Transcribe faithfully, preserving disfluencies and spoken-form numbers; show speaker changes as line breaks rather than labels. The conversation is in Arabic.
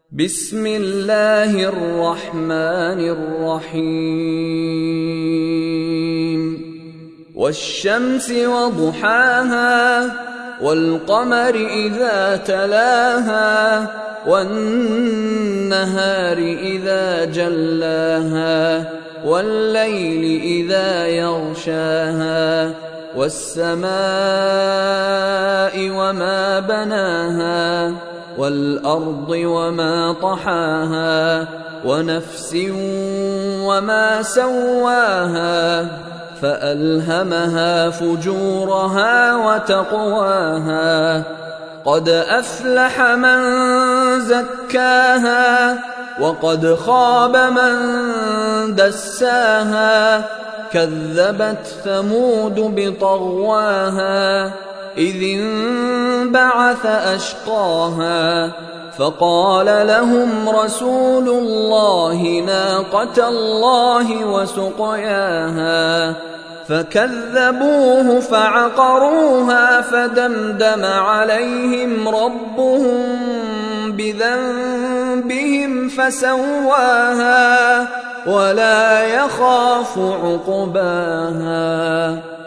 بسم الله الرحمن الرحيم والشمس وضحاها والقمر إذا تلاها والنهار إذا جلاها والليل إذا يغشاها والسماء وما بناها والأرض وما طحاها ونفس وما سواها فألهمها فجورها وتقواها قد أفلح من زكاها وقد خاب من دساها كذبت ثمود بطغواها إذ انبعث أشقاها فقال لهم رسول الله ناقة الله وسقياها فكذبوه فعقروها فدمدم عليهم ربهم بذنبهم فسواها ولا يخاف عقباها.